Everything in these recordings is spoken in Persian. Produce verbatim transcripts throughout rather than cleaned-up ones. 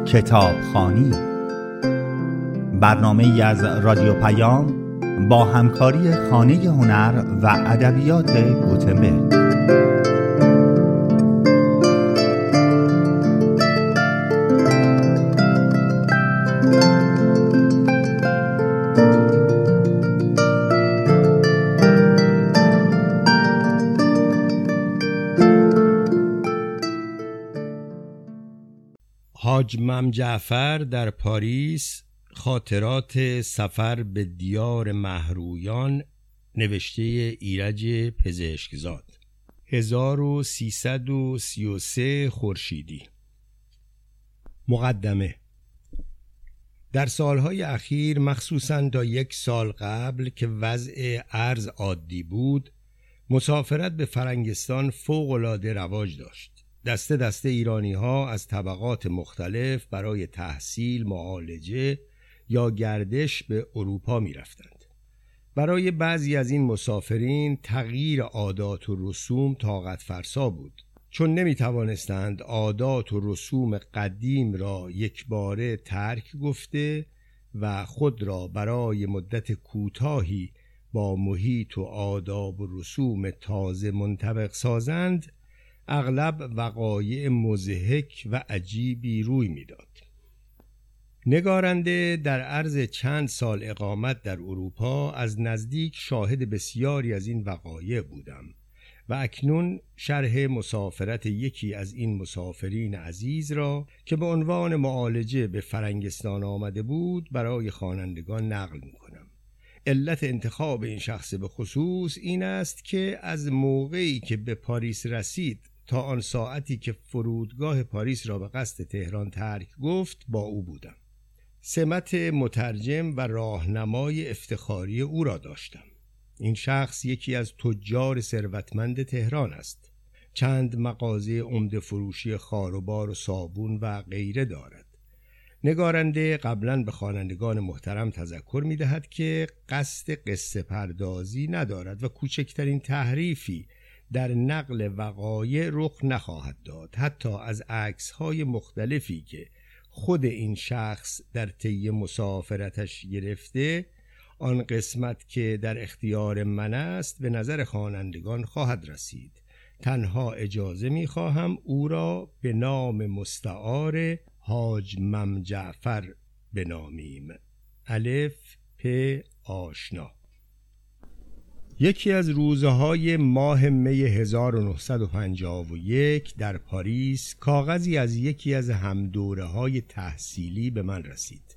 کتابخوانی، برنامه‌ای از رادیو پیام با همکاری خانه هنر و ادبیات گوتنبرگ. حاج مم جعفر در پاریس، خاطرات سفر به دیار مهرویان، نوشته ایرج پزشکزاد، هزار و سیصد و سی و سه خورشیدی. مقدمه. در سالهای اخیر، مخصوصاً تا یک سال قبل که وضع ارز عادی بود، مسافرت به فرنگستان فوق‌العاده رواج داشت. دسته دسته ایرانی ها از طبقات مختلف برای تحصیل، معالجه یا گردش به اروپا می رفتند. برای بعضی از این مسافرین تغییر عادات و رسوم طاقت فرسا بود، چون نمی توانستند عادات و رسوم قدیم را یکباره ترک گفته و خود را برای مدت کوتاهی با محیط و آداب و رسوم تازه منطبق سازند. اغلب وقایع مضحک و عجیبی روی میداد. نگارنده در عرض چند سال اقامت در اروپا از نزدیک شاهد بسیاری از این وقایع بودم و اکنون شرح مسافرت یکی از این مسافرین عزیز را که به عنوان معالجه به فرنگستان آمده بود برای خوانندگان نقل می کنم. علت انتخاب این شخص به خصوص این است که از موقعی که به پاریس رسید تا آن ساعتی که فرودگاه پاریس را به قصد تهران ترک گفت با او بودم. سمت مترجم و راهنمای افتخاری او را داشتم. این شخص یکی از تجار ثروتمند تهران است. چند مغازه عمده فروشی خاروبار و صابون و غیره دارد. نگارنده قبلا به خوانندگان محترم تذکر می دهد که قصد قصه پردازی ندارد و کوچکترین تحریفی در نقل وقایع رخ نخواهد داد، حتی از عکس‌های مختلفی که خود این شخص در طی مسافرتش گرفته. آن قسمت که در اختیار من است به نظر خوانندگان خواهد رسید. تنها اجازه می‌خواهم او را به نام مستعار حاج مم جعفر بنامیم. الف پ آشنا. یکی از روزهای ماه می هزار و نهصد و پنجاه و یک در پاریس کاغذی از یکی از همدوره‌های تحصیلی به من رسید.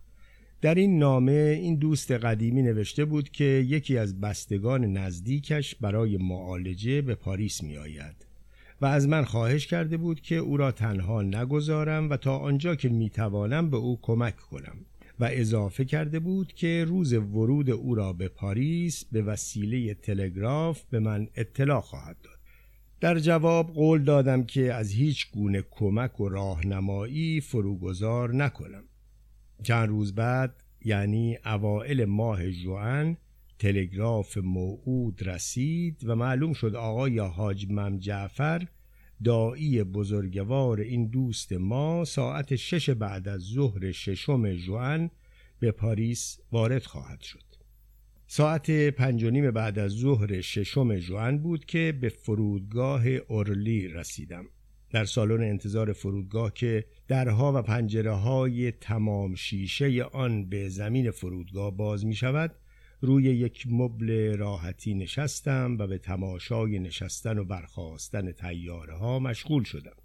در این نامه این دوست قدیمی نوشته بود که یکی از بستگان نزدیکش برای معالجه به پاریس می آید و از من خواهش کرده بود که او را تنها نگذارم و تا آنجا که می توانم به او کمک کنم و اضافه کرده بود که روز ورود او را به پاریس به وسیله تلگراف به من اطلاع خواهد داد. در جواب قول دادم که از هیچ گونه کمک و راهنمایی فروگذار نکنم. چند روز بعد، یعنی اوائل ماه ژوئن، تلگراف موعود رسید و معلوم شد آقای حاج مم جعفر، داعی بزرگوار این دوست ما، ساعت شش بعد از ظهر ششم ژوئن به پاریس وارد خواهد شد. ساعت پنج و نیم بعد از ظهر ششم ژوئن بود که به فرودگاه اورلی رسیدم. در سالن انتظار فرودگاه که درها و پنجره‌های تمام شیشه آن به زمین فرودگاه باز می شود، روی یک مبل راحتی نشستم و به تماشای نشستن و برخاستن طیاره ها مشغول شدم.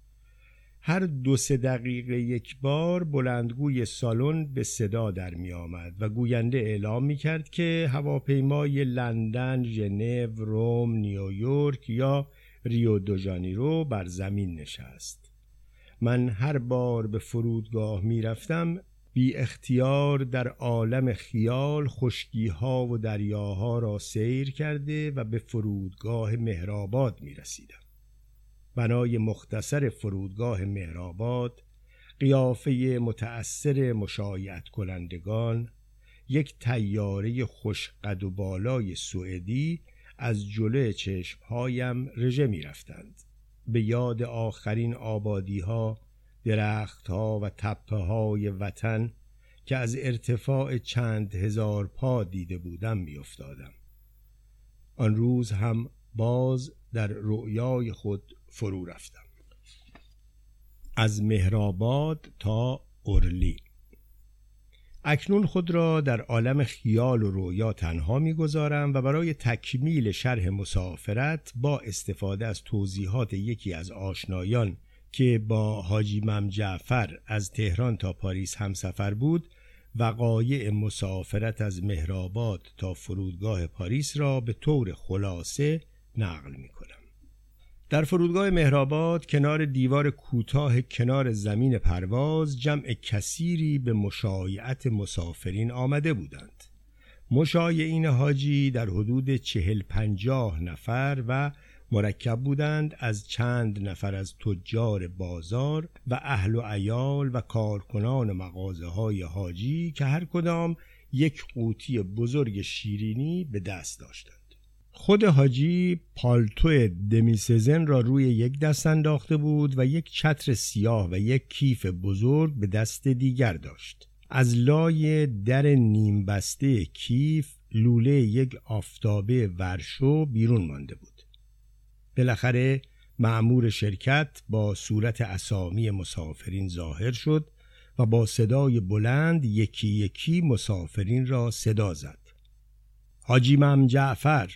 هر دو سه دقیقه یک بار بلندگوی سالن به صدا در می آمد و گوینده اعلام می کرد که هواپیمای لندن، ژنو، روم، نیویورک یا ریو دو ژانیرو بر زمین نشست. من هر بار به فرودگاه می رفتم بی اختیار در عالم خیال خشکی‌ها و دریاها را سیر کرده و به فرودگاه مهرآباد می رسیدم. بنای مختصر فرودگاه مهرآباد، قیافه متأثر مشایعت کنندگان، یک طیاره خوش قد و بالای سوئدی از جلوی چشمهایم رژه می رفتند. به یاد آخرین آبادی‌ها درختها و تپه های وطن که از ارتفاع چند هزار پا دیده بودم می افتادم. آن روز هم باز در رؤیای خود فرو رفتم. از مهرآباد تا اورلی. اکنون خود را در عالم خیال و رؤیا تنها می‌گذارم و برای تکمیل شرح مسافرت با استفاده از توضیحات یکی از آشنایان که با حاجی مم جعفر از تهران تا پاریس همسفر بود، وقایع مسافرت از مهرآباد تا فرودگاه پاریس را به طور خلاصه نقل می‌کنم. در فرودگاه مهرآباد کنار دیوار کوتاه کنار زمین پرواز جمع کثیری به مشایعت مسافرین آمده بودند. مشایعین حاجی در حدود چهل پنجاه نفر و مرکب بودند از چند نفر از تجار بازار و اهل و عیال و کارکنان مغازه های حاجی که هر کدام یک قوطی بزرگ شیرینی به دست داشتند. خود حاجی پالتو دمیسزن را روی یک دست انداخته بود و یک چتر سیاه و یک کیف بزرگ به دست دیگر داشت. از لای در نیم بسته کیف لوله یک آفتابه ورشو بیرون مانده بود. بالاخره مأمور شرکت با صورت اسامی مسافرین ظاهر شد و با صدای بلند یکی یکی مسافرین را صدا زد. حاجی مم جعفر.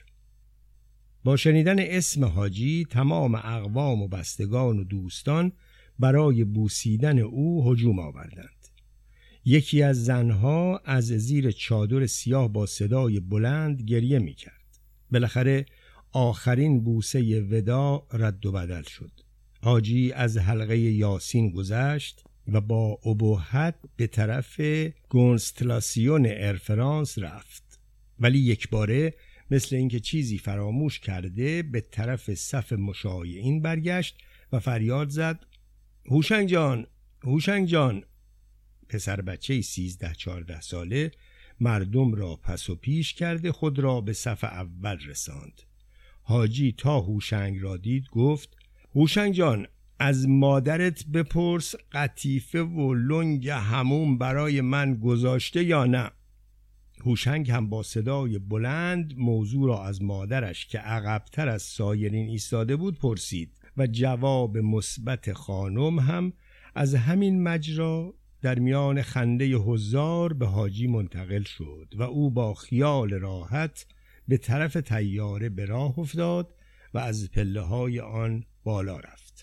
با شنیدن اسم حاجی تمام اقوام و بستگان و دوستان برای بوسیدن او هجوم آوردند. یکی از زنها از زیر چادر سیاه با صدای بلند گریه می کرد. بالاخره آخرین بوسه وداع رد و بدل شد. حاجی از حلقه یاسین گذشت و با ابهت به طرف کنستلاسیون ارفرانس رفت، ولی یک باره مثل اینکه چیزی فراموش کرده به طرف صف مشایعین برگشت و فریاد زد: هوشنگ جان، هوشنگ جان. پسر بچه سیزده چارده ساله مردم را پس و پیش کرده خود را به صف اول رساند. حاجی تا هوشنگ را دید گفت: هوشنگ جان، از مادرت بپرس قطیفه و لنگ حموم برای من گذاشته یا نه. هوشنگ هم با صدای بلند موضوع را از مادرش که عقب‌تر از سایرین ایستاده بود پرسید و جواب مثبت خانم هم از همین مجرا در میان خنده حضار به حاجی منتقل شد و او با خیال راحت به طرف طیاره به راه افتاد و از پله‌های آن بالا رفت.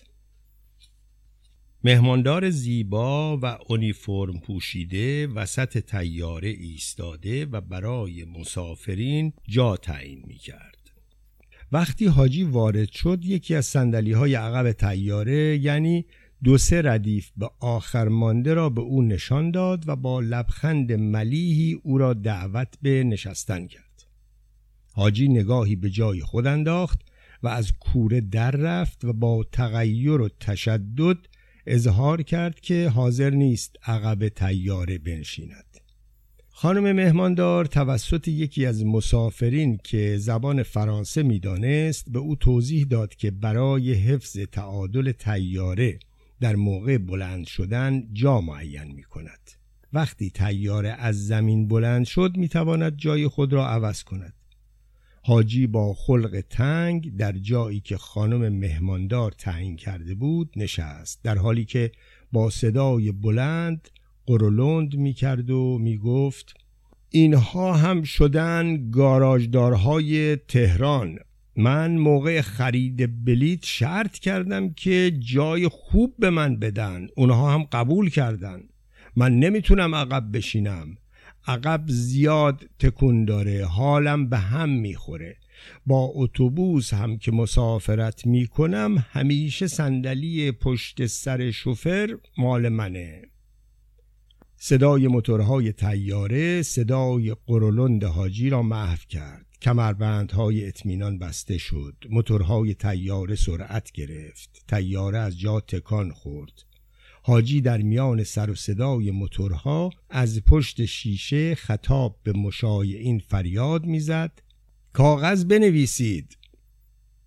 مهماندار زیبا و اونیفرم پوشیده وسط طیاره ایستاده و برای مسافرین جا تعیین می‌کرد. وقتی حاجی وارد شد یکی از صندلی‌های عقب طیاره، یعنی دو سه ردیف به آخر مانده، را به او نشان داد و با لبخند ملیحی او را دعوت به نشستن کرد. حاجی نگاهی به جای خود انداخت و از کوره در رفت و با تغییر و تشدد اظهار کرد که حاضر نیست عقب طیاره بنشیند. خانم مهماندار توسط یکی از مسافرین که زبان فرانسه می‌دانست به او توضیح داد که برای حفظ تعادل طیاره در موقع بلند شدن جا معین می‌کند. وقتی طیاره از زمین بلند شد می‌تواند جای خود را عوض کند. حاجی با خلق تنگ در جایی که خانم مهماندار تعیین کرده بود نشست، در حالی که با صدای بلند قرولند می‌کرد و می‌گفت: اینها هم شدن گاراژدارهای تهران. من موقع خرید بلیت شرط کردم که جای خوب به من بدن، اونها هم قبول کردن. من نمیتونم عقب بشینم، عقب زیاد تکون داره، حالم به هم میخوره. با اتوبوس هم که مسافرت میکنم همیشه صندلی پشت سر شوفر مال منه. صدای موتورهای طیاره صدای قرولند حاجی را محو کرد. کمربندهای اطمینان بسته شد. موتورهای طیاره سرعت گرفت. طیاره از جا تکان خورد. حاجی در میان سر و صدای موتورها از پشت شیشه خطاب به مشایعین فریاد میزد: کاغذ بنویسید.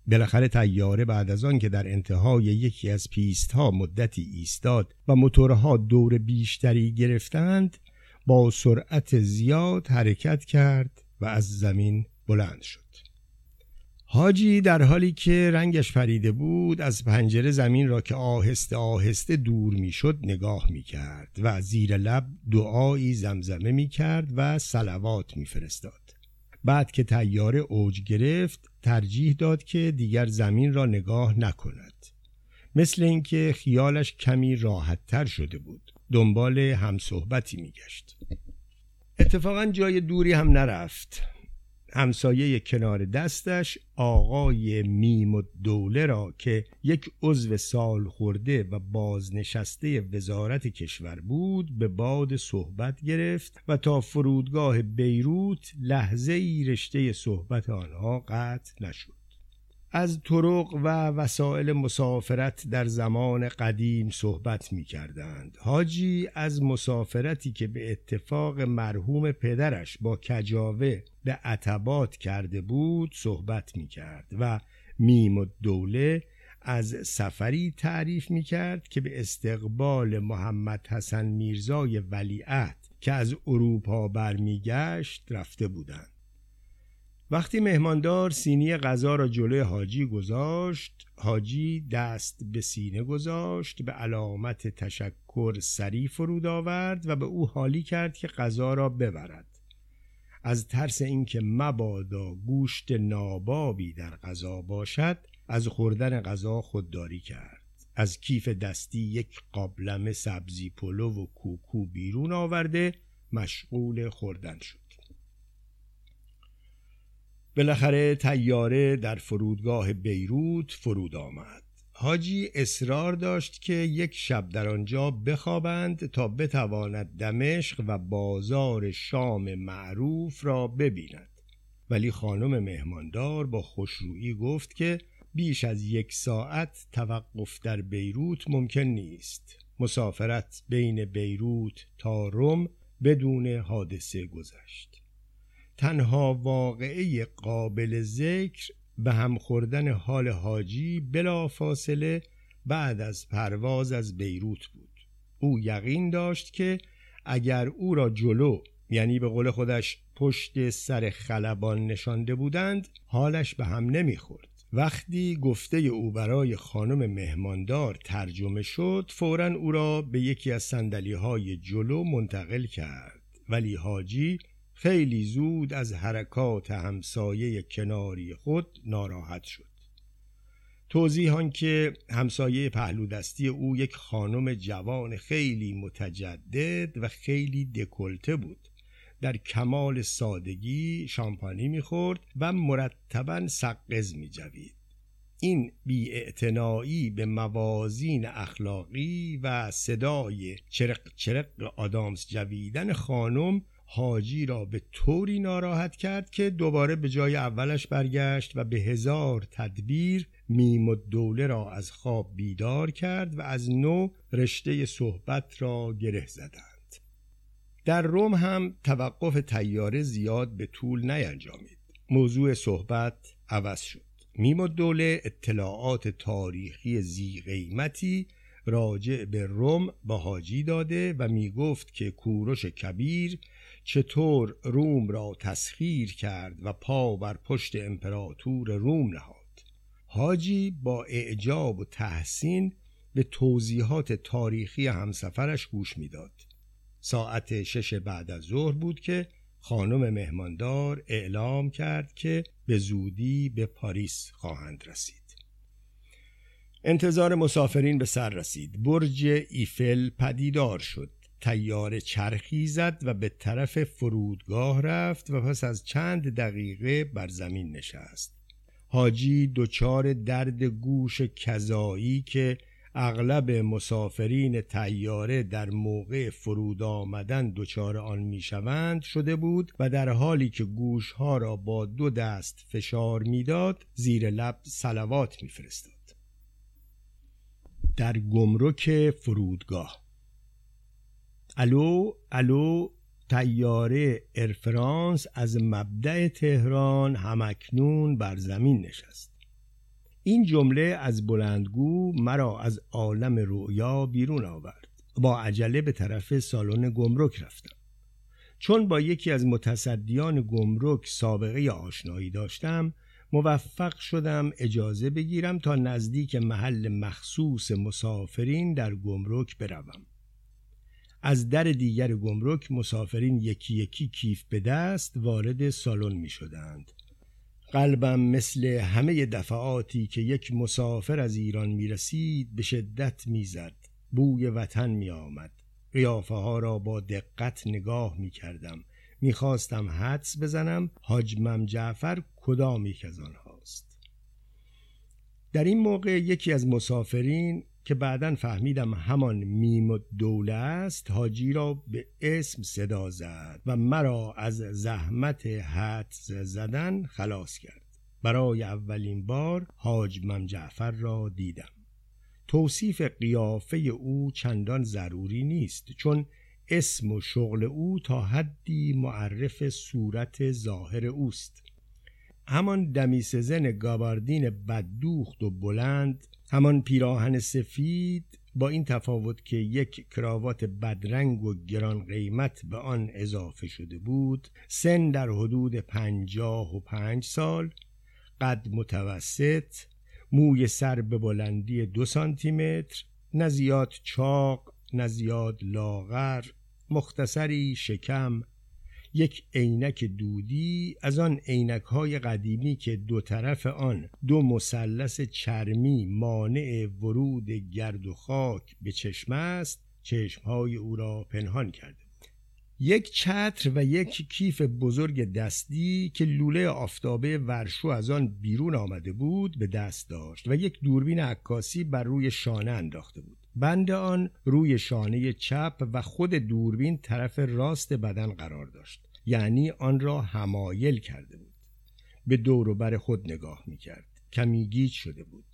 بالاخره طیاره بعد از آن که در انتهای یکی از پیست‌ها مدتی ایستاد و موتورها دور بیشتری گرفتند، با سرعت زیاد حرکت کرد و از زمین بلند شد. حاجی در حالی که رنگش پریده بود از پنجره زمین را که آهسته آهسته دور می شد نگاه می کرد و زیر لب دعایی زمزمه می کرد و صلوات می فرستاد. بعد که طیاره اوج گرفت ترجیح داد که دیگر زمین را نگاه نکند. مثل اینکه خیالش کمی راحت تر شده بود. دنبال همصحبتی می گشت. اتفاقا جای دوری هم نرفت. همسایه کنار دستش آقای میم الدوله را که یک عضو سال خورده و بازنشسته وزارت کشور بود به باد صحبت گرفت و تا فرودگاه بیروت لحظه ای رشته صحبت آنها قطع نشد. از طرق و وسایل مسافرت در زمان قدیم صحبت می کردند. حاجی از مسافرتی که به اتفاق مرحوم پدرش با کجاوه به عتبات کرده بود صحبت می کرد و میم الدوله از سفری تعریف می کرد که به استقبال محمد حسن میرزای ولیعهد که از اروپا برمیگشت رفته بودند. وقتی مهماندار سینی غذا را جلوی حاجی گذاشت، حاجی دست به سینه گذاشت، به علامت تشکر سری فرود آورد و به او حالی کرد که غذا را ببرد. از ترس اینکه مبادا گوشت نابابی در غذا باشد، از خوردن غذا خودداری کرد. از کیف دستی یک قابلمه سبزی پلو و کوکو بیرون آورده مشغول خوردن شد. بالاخره طیاره در فرودگاه بیروت فرود آمد. حاجی اصرار داشت که یک شب در آنجا بخوابند تا بتواند دمشق و بازار شام معروف را ببیند. ولی خانم مهماندار با خوشرویی گفت که بیش از یک ساعت توقف در بیروت ممکن نیست. مسافرت بین بیروت تا روم بدون حادثه گذشت. تنها واقعه قابل ذکر به هم خوردن حال حاجی بلا فاصله بعد از پرواز از بیروت بود. او یقین داشت که اگر او را جلو، یعنی به قول خودش پشت سر خلبان نشانده بودند، حالش به هم نمیخورد. وقتی گفته او برای خانم مهماندار ترجمه شد، فوراً او را به یکی از صندلی‌های جلو منتقل کرد. ولی حاجی خیلی زود از حرکات همسایه کناری خود ناراحت شد. توضیح آن که همسایه پهلو دستی او یک خانم جوان خیلی متجدد و خیلی دکولته بود. در کمال سادگی شامپانی می‌خورد و مرتباً سقز می‌جوید. این بی‌اعتنایی به موازین اخلاقی و صدای چرق چرق آدامس جویدن خانم حاجی را به طوری ناراحت کرد که دوباره به جای اولش برگشت و به هزار تدبیر میم الدوله را از خواب بیدار کرد و از نو رشته صحبت را گره زدند. در روم هم توقف طیاره زیاد به طول نینجامید. موضوع صحبت عوض شد. میم الدوله اطلاعات تاریخی ذی قیمتی راجع به روم با حاجی داده و می گفت که کوروش کبیر چطور روم را تسخیر کرد و پا بر پشت امپراتور روم نهاد. حاجی با اعجاب و تحسین به توضیحات تاریخی همسفرش گوش میداد. ساعت شش بعد از ظهر بود که خانم مهماندار اعلام کرد که به زودی به پاریس خواهند رسید. انتظار مسافرین به سر رسید. برج ایفل پدیدار شد. طیاره چرخی زد و به طرف فرودگاه رفت و پس از چند دقیقه بر زمین نشست. حاجی دچار درد گوش کذایی که اغلب مسافرین طیاره در موقع فرود آمدن دچار آن میشوند شده بود و در حالی که گوشها را با دو دست فشار میداد زیر لب صلوات میفرستاد. در گمرک فرودگاه: الو الو، طیاره ایر فرانس از مبدأ تهران همکنون بر زمین نشست. این جمله از بلندگو مرا از عالم رؤیا بیرون آورد. با عجله به طرف سالن گمرک رفتم. چون با یکی از متصدیان گمرک سابقه آشنایی داشتم، موفق شدم اجازه بگیرم تا نزدیک محل مخصوص مسافرین در گمرک بروم. از در دیگر گمرک مسافرین یکی یکی کیف به دست وارد سالن می شدند. قلبم مثل همه دفعاتی که یک مسافر از ایران می رسید به شدت می زد. بوی وطن می آمد. قیافه ها را با دقت نگاه می کردم. می خواستم حدس بزنم حاج مم جعفر کدام یک از آنهاست. در این موقع یکی از مسافرین که بعداً فهمیدم همان میم الدوله است، حاجی را به اسم صدا زد و مرا از زحمت حدس زدن خلاص کرد. برای اولین بار حاج مم جعفر را دیدم. توصیف قیافه او چندان ضروری نیست، چون اسم و شغل او تا حدی معرف صورت ظاهر اوست. همان دمیسزن گاباردین بددوخت و بلند، همان پیراهن سفید، با این تفاوت که یک کراوات بدرنگ و گران قیمت به آن اضافه شده بود، سن در حدود پنجاه و پنج سال، قد متوسط، موی سر به بلندی دو سانتی متر، نه زیاد چاق نه زیاد لاغر، مختصری شکم، یک عینک دودی از آن عینک‌های قدیمی که دو طرف آن دو مثلث چرمی مانع ورود گرد و خاک به چشم است، چشم‌های او را پنهان کرده بود. یک چتر و یک کیف بزرگ دستی که لوله آفتابه ورشو از آن بیرون آمده بود به دست داشت و یک دوربین عکاسی بر روی شانه انداخته بود. بند آن روی شانه چپ و خود دوربین طرف راست بدن قرار داشت، یعنی آن را حمایل کرده بود. به دور و بر خود نگاه می‌کرد. کمی گیج شده بود.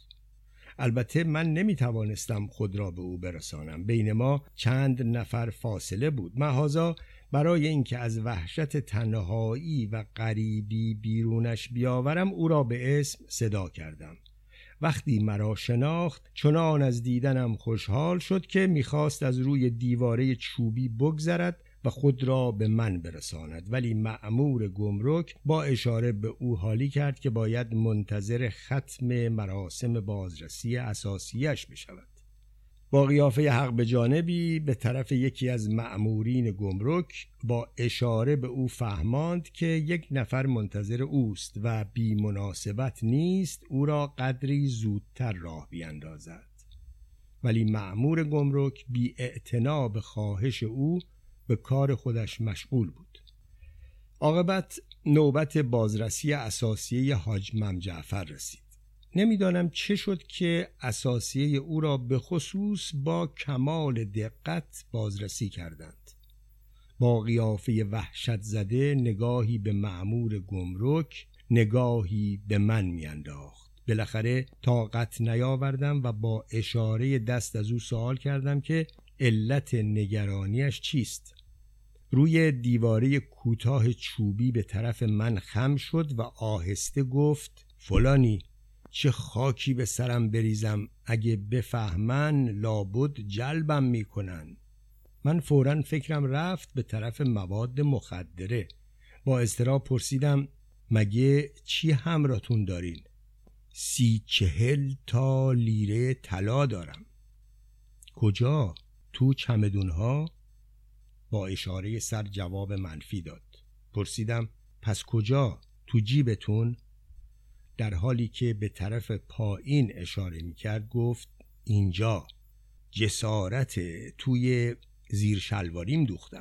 البته من نمی‌توانستم خود را به او برسانم. بین ما چند نفر فاصله بود. محاذا برای اینکه از وحشت تنهایی و غریبی بیرونش بیاورم او را به اسم صدا کردم. وقتی مرا شناخت چنان از دیدنم خوشحال شد که میخواست از روی دیواره چوبی بگذرد و خود را به من برساند، ولی مأمور گمرک با اشاره به او حالی کرد که باید منتظر ختم مراسم بازرسی اساسیش بشود. با قیافه حق به جانبی به طرف یکی از مأمورین گمرک با اشاره به او فهماند که یک نفر منتظر اوست و بی مناسبت نیست او را قدری زودتر راه بیاندازد. ولی مأمور گمرک بی اعتنا به خواهش او به کار خودش مشغول بود. عاقبت نوبت بازرسی اساسیه حاج مم جعفر رسید. نمیدانم چه شد که اساسیه او را به خصوص با کمال دقت بازرسی کردند. با قیافه وحشت زده نگاهی به مأمور گمرک، نگاهی به من میانداخت. بالاخره طاقت نیاوردم و با اشاره دست از او سوال کردم که علت نگرانیش چیست. روی دیواره کوتاه چوبی به طرف من خم شد و آهسته گفت: فلانی، چه خاکی به سرم بریزم، اگه بفهمن لابد جلبم میکنن. من فوراً فکرم رفت به طرف مواد مخدره. با اضطراب پرسیدم: مگه چی همراهتون دارین؟ سی چهل تا لیره طلا دارم. کجا؟ تو چمدونها؟ با اشاره سر جواب منفی داد. پرسیدم: پس کجا؟ تو جیبتون؟ در حالی که به طرف پایین اشاره میکرد گفت: اینجا. جسارت، توی زیر شلواریم دوختم.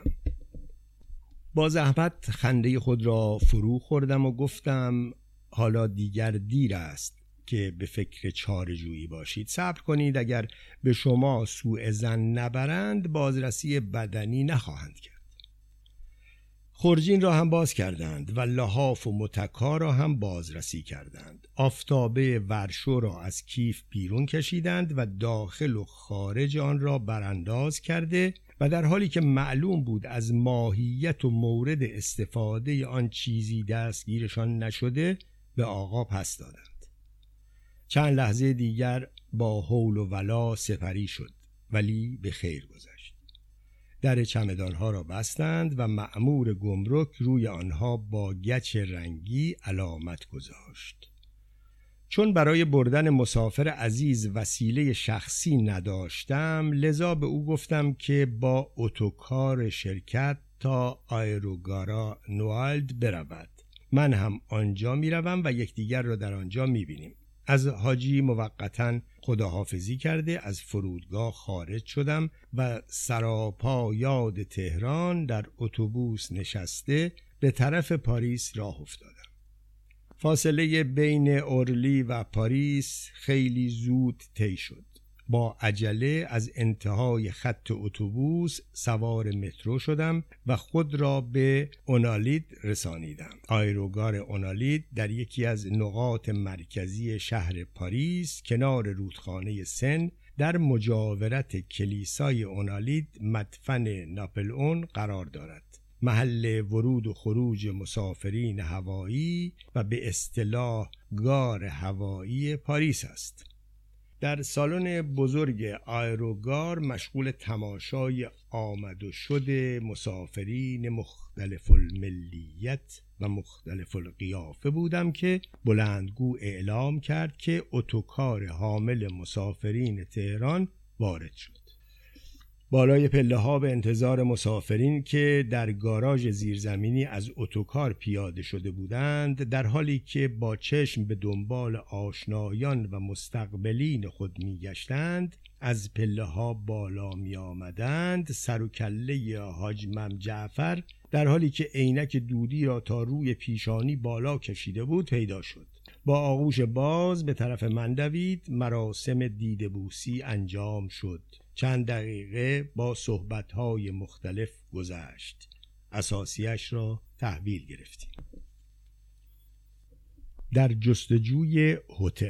با زحمت خنده خود را فرو خوردم و گفتم: حالا دیگر دیر است که به فکر چاره‌جویی باشید. صبر کنید، اگر به شما سوء ظن نبرند بازرسی بدنی نخواهند کرد. خرجین را هم باز کردند و لحاف و متکا را هم بازرسی کردند. آفتابه ورشو را از کیف بیرون کشیدند و داخل و خارج آن را برانداز کرده و در حالی که معلوم بود از ماهیت و مورد استفاده آن چیزی دستگیرشان نشده به آقا پس دادند. چند لحظه دیگر با حول و ولا سپری شد، ولی به خیر گذشت. در چمدانها را بستند و مأمور گمرک روی آنها با گچ رنگی علامت گذاشت. چون برای بردن مسافر عزیز وسیله شخصی نداشتم، لذا به او گفتم که با اتوکار شرکت تا آیروگارا نوالد برود. من هم آنجا می روم و یکدیگر را در آنجا می بینیم. از حاجی موقتاً خداحافظی کرده از فرودگاه خارج شدم و سراپا یاد تهران در اتوبوس نشسته به طرف پاریس راه افتادم. فاصله بین اورلی و پاریس خیلی زود طی شد. با عجله از انتهای خط اتوبوس سوار مترو شدم و خود را به اونالید رسانیدم. آیروگار اونالید در یکی از نقاط مرکزی شهر پاریس کنار رودخانه سن در مجاورت کلیسای اونالید مدفن ناپلئون قرار دارد. محل ورود و خروج مسافرین هوایی و به اصطلاح گار هوایی پاریس است. در سالن بزرگ آیروگار مشغول تماشای آمد و شد مسافرین مختلف الملیت و مختلف القیافه بودم که بلندگو اعلام کرد که اتوکار حامل مسافرین تهران وارد شد. بالای پله ها به انتظار مسافرین که در گاراژ زیرزمینی از اتوکار پیاده شده بودند، در حالی که با چشم به دنبال آشنایان و مستقبلین خود می گشتند، از پله ها بالا می آمدند، سر و کله حاج مم جعفر در حالی که عینک دودی را تا روی پیشانی بالا کشیده بود پیدا شد. با آغوش باز به طرف من دوید. مراسم دیدبوسی انجام شد. چند دقیقه با صحبت‌های مختلف گذشت. اساسیش را تحویل گرفتیم. در جستجوی هتل.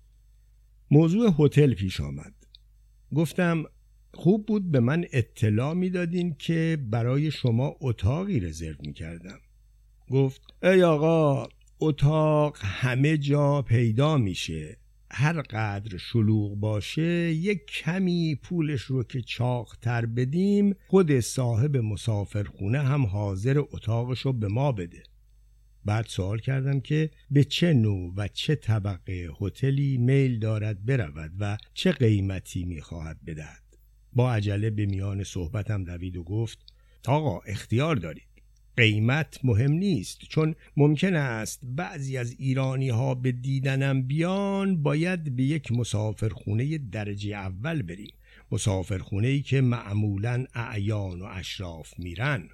موضوع هتل پیش آمد. گفتم خوب بود به من اطلاع میدادین که برای یما اتاقی رزرو میکردم. گفت ای آقا، اتاق همه جا پیدا میشه. هر قدر شلوغ باشه یک کمی پولش رو که چاق‌تر بدیم، خود صاحب مسافرخونه هم حاضر اتاقشو به ما بده. بعد سوال کردم که به چه نوع و چه طبقه هتلی میل دارد برود و چه قیمتی میخواهد بدهد. با عجله به میان صحبتم دوید و گفت آقا اختیار دارید. قیمت مهم نیست، چون ممکن است بعضی از ایرانی ها به دیدنم بیان، باید به یک مسافرخونه درجه اول بریم. مسافرخونه‌ای که معمولاً اعیان و اشراف میرن.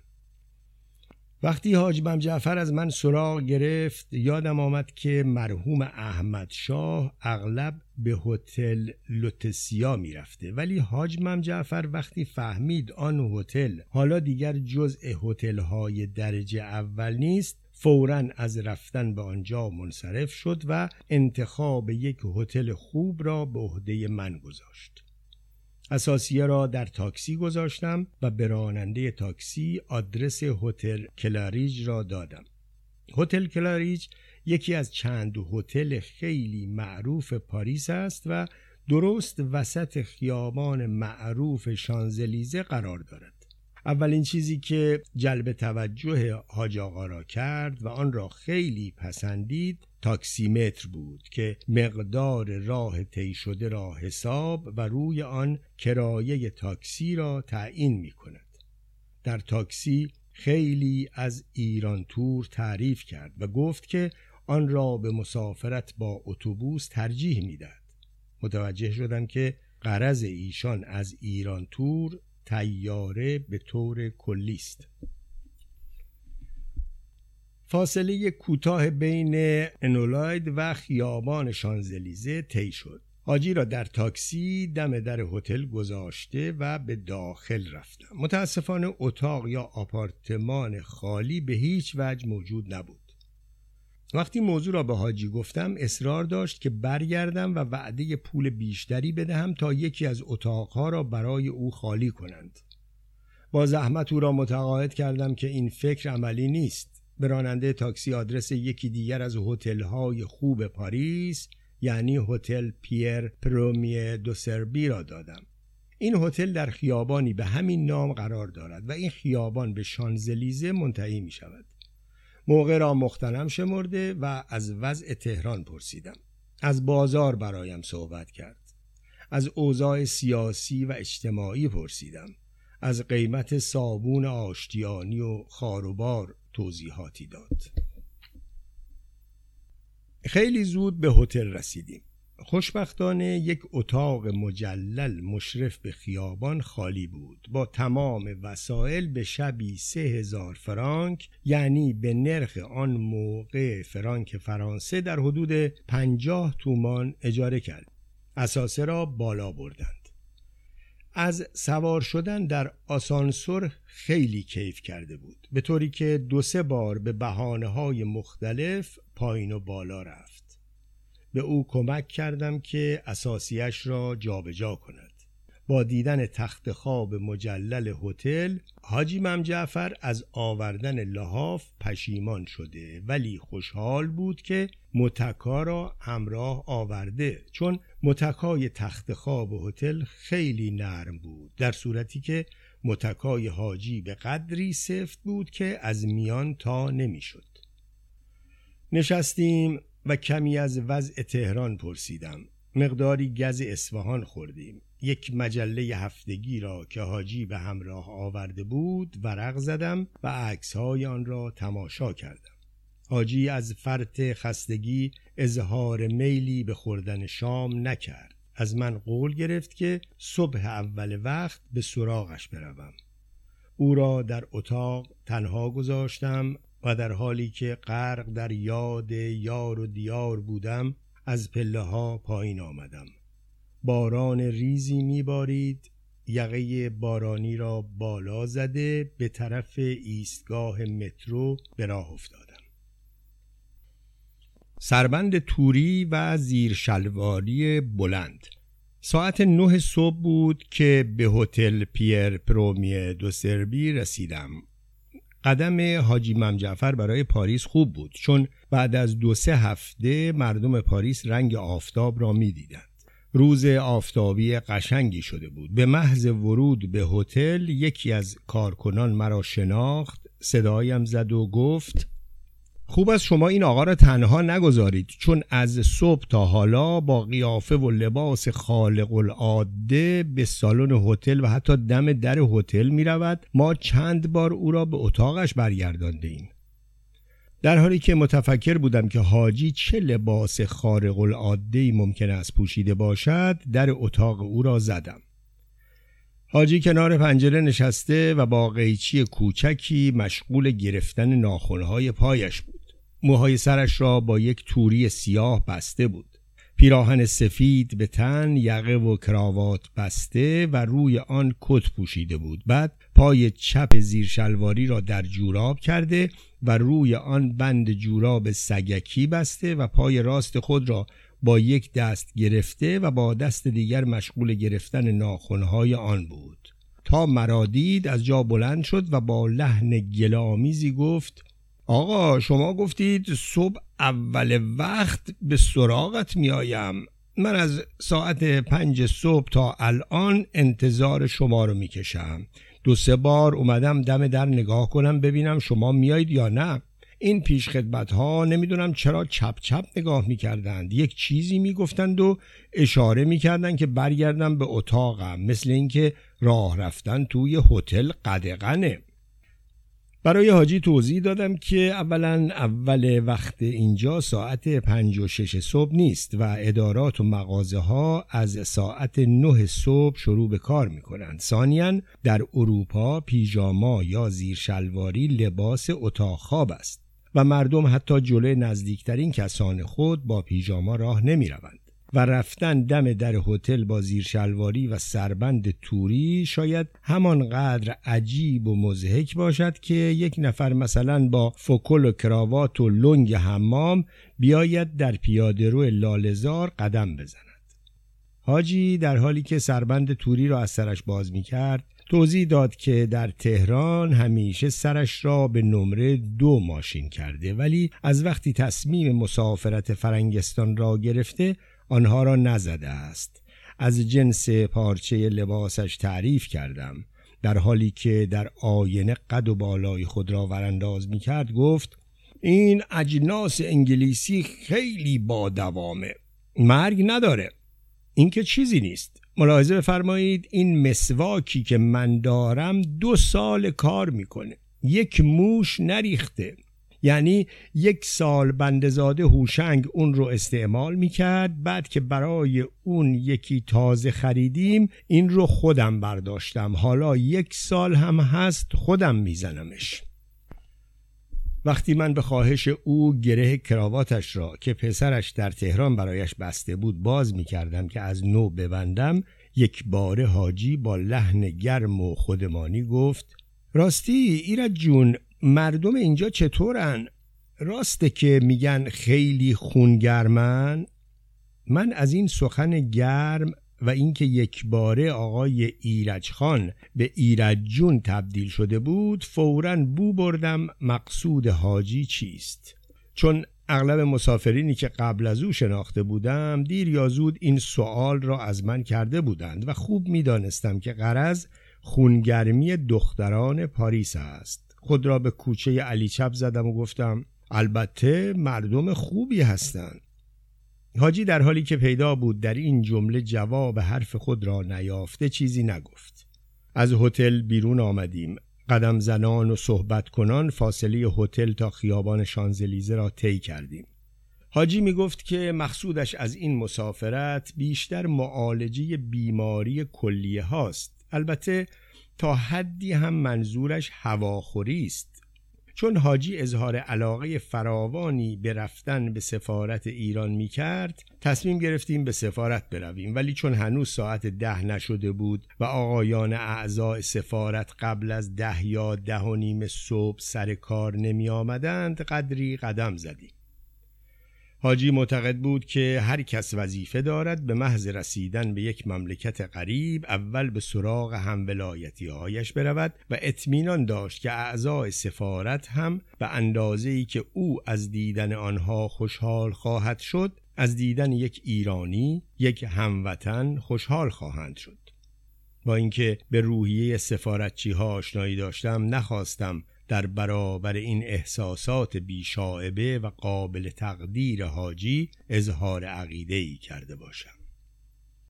وقتی حاج مم جعفر از من سراغ گرفت، یادم آمد که مرحوم احمد شاه اغلب به هتل لوتسیا می رفته، ولی حاج مم جعفر وقتی فهمید آن هتل حالا دیگر جزء هتل‌های درجه اول نیست، فوراً از رفتن به آنجا منصرف شد و انتخاب یک هتل خوب را به عهده من گذاشت. اساسیه را در تاکسی گذاشتم و به راننده تاکسی آدرس هتل کلاریج را دادم. هتل کلاریج یکی از چند هتل خیلی معروف پاریس است و درست وسط خیابان معروف شانزلیزه قرار دارد. اولین چیزی که جلب توجه حاج آقا را کرد و آن را خیلی پسندید تاکسی متر بود که مقدار راه طی شده را حساب و روی آن کرایه تاکسی را تعیین می کند. در تاکسی خیلی از ایران تور تعریف کرد و گفت که آن را به مسافرت با اتوبوس ترجیح می دهد. متوجه شدم که غرض ایشان از ایران تور طیاره به طور کلی است. فاصله کوتاه بین انولاید و خیابان شانزلیزه طی شد. حاجی را در تاکسی دم در هتل گذاشته و به داخل رفتم. متاسفانه اتاق یا آپارتمان خالی به هیچ وجه موجود نبود. وقتی موضوع را به حاجی گفتم اصرار داشت که برگردم و وعده پول بیشتری بدهم تا یکی از اتاقها را برای او خالی کنند. با زحمت او را متقاعد کردم که این فکر عملی نیست. به راننده تاکسی آدرس یکی دیگر از هتل‌های خوب پاریس یعنی هتل پیر پرومیه دو سربی را دادم. این هتل در خیابانی به همین نام قرار دارد و این خیابان به شانزلیزه منتهی می شود. موقع را مغتنم شمرده و از وضع تهران پرسیدم. از بازار برایم صحبت کرد. از اوضاع سیاسی و اجتماعی پرسیدم. از قیمت صابون آشتیانی و خاروبار توضیحاتی داد. خیلی زود به هتل رسیدیم. خوشبختانه یک اتاق مجلل مشرف به خیابان خالی بود. با تمام وسایل به شبی سه هزار فرانک، یعنی به نرخ آن موقع فرانک فرانسه در حدود پنجاه تومان اجاره کرد. اساسه را بالا بردند. از سوار شدن در آسانسور خیلی کیف کرده بود، به طوری که دو سه بار به بهانه‌های مختلف پایین و بالا رفت. به او کمک کردم که اساسیش را جابجا کند. با دیدن تخت خواب مجلل هتل، حاجی ممجعفر از آوردن لحاف پشیمان شده، ولی خوشحال بود که متکا را همراه آورده، چون متکای تخت خواب هتل خیلی نرم بود، در صورتی که متکای حاجی به قدری سفت بود که از میان تا نمیشد. نشستیم و کمی از وضع تهران پرسیدم. مقداری گز اصفهان خوردیم. یک مجله هفتگی را که حاجی به همراه آورده بود ورق زدم و عکس‌های آن را تماشا کردم. حاجی از فرط خستگی اظهار میلی به خوردن شام نکرد. از من قول گرفت که صبح اول وقت به سراغش بروم. او را در اتاق تنها گذاشتم و در حالی که غرق در یاد یار و دیار بودم از پله ها پایین آمدم. باران ریزی میبارید. یقه بارانی را بالا زده به طرف ایستگاه مترو به راه افتادم. سربند توری و زیر شلواری بلند. ساعت نه صبح بود که به هتل پیر پرومیه دو سربی رسیدم. قدم حاجی ممجعفر برای پاریس خوب بود، چون بعد از دو سه هفته مردم پاریس رنگ آفتاب را می دیدند. روز آفتابی قشنگی شده بود. به محض ورود به هتل یکی از کارکنان مرا شناخت، صدایم زد و گفت: خوب است شما این آقا را تنها نگذارید، چون از صبح تا حالا با قیافه و لباس خالق العاده به سالن هتل و حتی دم در هتل می رود. ما چند بار او را به اتاقش برگردانده ایم. در حالی که متفکر بودم که حاجی چه لباس خارق العاده‌ای ممکن است پوشیده باشد، در اتاق او را زدم. حاجی کنار پنجره نشسته و با قیچی کوچکی مشغول گرفتن ناخن‌های پایش بود. موهای سرش را با یک توری سیاه بسته بود. پیراهن سفید به تن، یقه و کراوات بسته و روی آن کت پوشیده بود. بعد پای چپ زیر شلواری را در جوراب کرده و روی آن بند جوراب سگکی بسته و پای راست خود را با یک دست گرفته و با دست دیگر مشغول گرفتن ناخن‌های آن بود. تا مرا دید از جا بلند شد و با لحن گله‌آمیزی گفت: آقا شما گفتید صبح اول وقت به سراغت می آیم. من از ساعت پنج صبح تا الان انتظار شما رو می کشم. دو سه بار اومدم دم در نگاه کنم ببینم شما میایید یا نه. این پیش خدمت ها نمیدونم چرا چپ چپ نگاه میکردند. یک چیزی میگفتند و اشاره میکردند که برگردم به اتاقم، مثل اینکه راه رفتن توی هتل قدغنه. برای حاجی توضیح دادم که اولا اول وقت اینجا ساعت پنج و شش صبح نیست و ادارات و مغازه ها از ساعت نه صبح شروع به کار میکنند. ثانیاً در اروپا پیژاما یا زیر شلواری لباس اتاق خواب است و مردم حتی جلوی نزدیکترین کسان خود با پیژاما راه نمی روند و رفتن دم در هتل با زیر شلواری و سربند توری شاید همانقدر عجیب و مضحک باشد که یک نفر مثلا با فکل و کراوات و لنگ حمام بیاید در پیاده‌رو لاله‌زار قدم بزند. حاجی در حالی که سربند توری را از سرش باز می کرد توضیح داد که در تهران همیشه سرش را به نمره دو ماشین کرده، ولی از وقتی تصمیم مسافرت فرنگستان را گرفته آنها را نزده است. از جنس پارچه لباسش تعریف کردم. در حالی که در آینه قد و بالای خود را ورانداز می کرد گفت این اجناس انگلیسی خیلی با دوامه، مرگ نداره. این که چیزی نیست. ملاحظه بفرمایید این مسواکی که من دارم دو سال کار میکنه، یک موش نریخته. یعنی یک سال بندزاده هوشنگ اون رو استعمال میکرد، بعد که برای اون یکی تازه خریدیم این رو خودم برداشتم، حالا یک سال هم هست خودم میزنمش. وقتی من به خواهش او گره کراواتش را که پسرش در تهران برایش بسته بود باز میکردم که از نو ببندم، یک باره حاجی با لحن گرم و خودمانی گفت راستی ایرج جون، مردم اینجا چطورن؟ راسته که میگن خیلی خونگرمن؟ من از این سخن گرم و اینکه یک باره آقای ایرج خان به ایرج جون تبدیل شده بود فوراً بو بردم مقصود حاجی چیست. چون اغلب مسافرینی که قبل از او شناخته بودم دیر یا زود این سوال را از من کرده بودند و خوب می‌دانستم که غرض خونگرمی دختران پاریس است. خود را به کوچه علی چپ زدم و گفتم البته مردم خوبی هستند. حاجی در حالی که پیدا بود در این جمله جواب حرف خود را نیافته چیزی نگفت. از هتل بیرون آمدیم. قدم زنان و صحبت کنان فاصله هتل تا خیابان شانزلیزه را طی کردیم. حاجی می گفت که مقصودش از این مسافرت بیشتر معالجه بیماری کلیه هاست. البته تا حدی هم منظورش هواخوری است. چون حاجی اظهار علاقه فراوانی به رفتن به سفارت ایران می کرد، تصمیم گرفتیم به سفارت برویم، ولی چون هنوز ساعت ده نشده بود و آقایان اعضای سفارت قبل از ده یا ده و نیم صبح سر کار نمی آمدند قدری قدم زدیم. حاجی معتقد بود که هر کس وظیفه دارد به محض رسیدن به یک مملکت غریب اول به سراغ همولایتی هایش برود و اطمینان داشت که اعضای سفارت هم به اندازه‌ای که او از دیدن آنها خوشحال خواهد شد از دیدن یک ایرانی، یک هموطن خوشحال خواهند شد. با اینکه به روحیه سفارتچی ها آشنایی داشتم نخواستم در برابر این احساسات بی‌شائبه و قابل تقدیر حاجی اظهار عقیده‌ای کرده باشم.